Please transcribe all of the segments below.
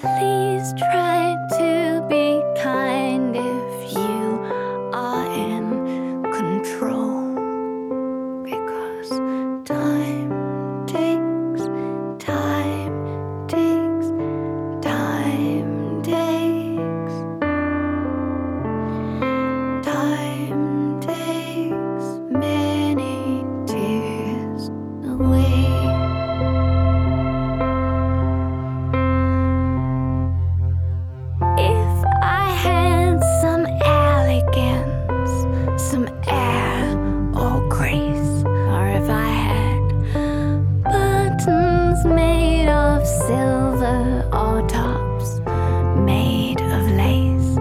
Please try to be kind if you are in control, because time takes, time takes, time takes, time takes many tears away. If I had some elegance, some air or grace, or if I had buttons made of silver or tops made of lace,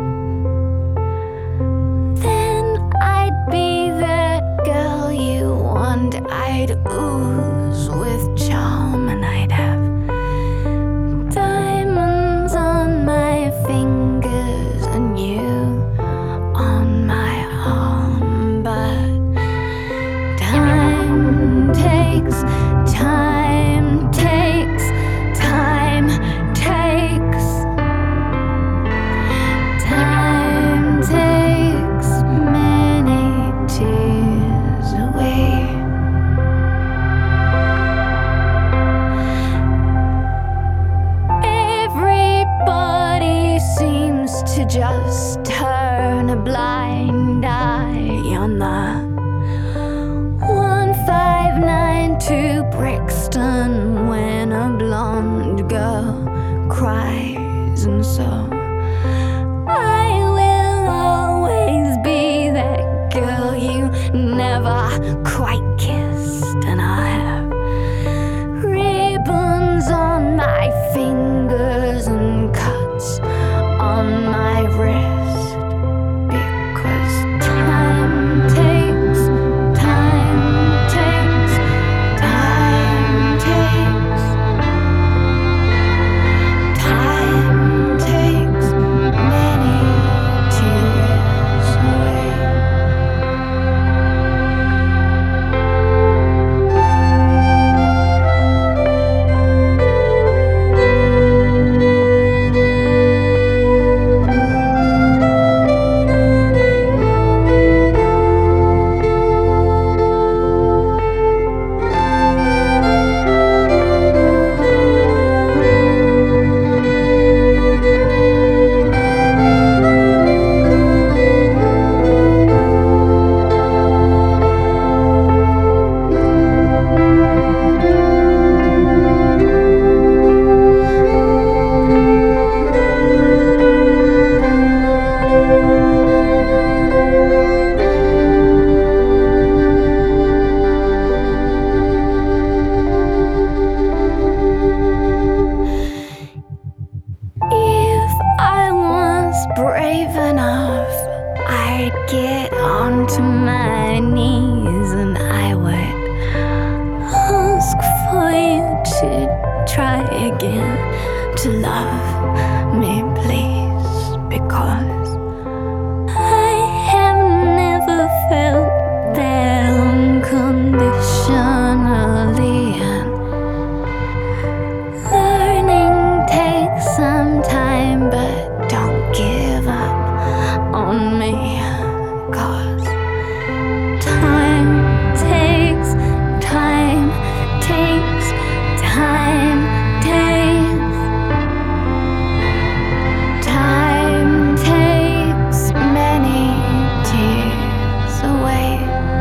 then I'd be that girl you want. I'd ooze with charm, and I'd have diamonds on my fingers and you on my arm. But time takes, time takes, time takes, time takes many tears away. Everybody seems to just turn a blind eye on the 1592 to Brixton when a blonde girl cries, and so I will always be that girl you never quite kissed, and I have ribbons on my fingers and cuts on my wrist, because time takes, time takes, time takes, time takes many tears away. If I was brave enough, I'd get onto my knees and I would ask for you to try again, to love me, please, because I have never felt that unconditionally, and learning takes some time, but don't give up on me, 'cause time takes, time takes, time takes, time takes many tears away.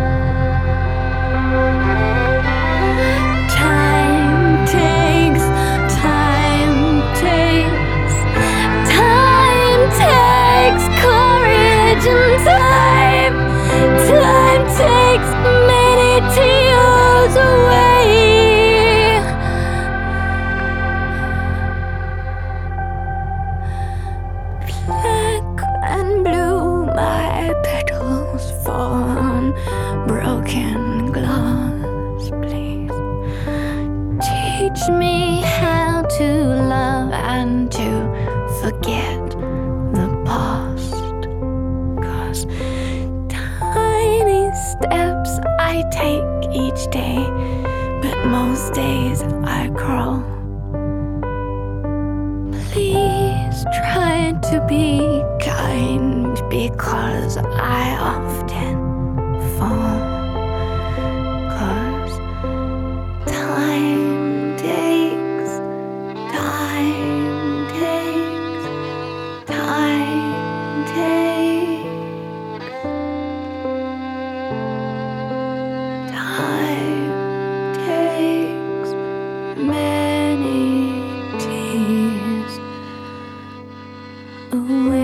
Time takes, time takes, time takes courage, and time takes many tears away. Black and blue, my petals fall on broken glass. Please teach me how to love and to forget the past, 'cause tiny steps I take each day, but most days I crawl. Please to be kind because I often fall. 'Cause time takes, time takes, time takes, time takes many tears away.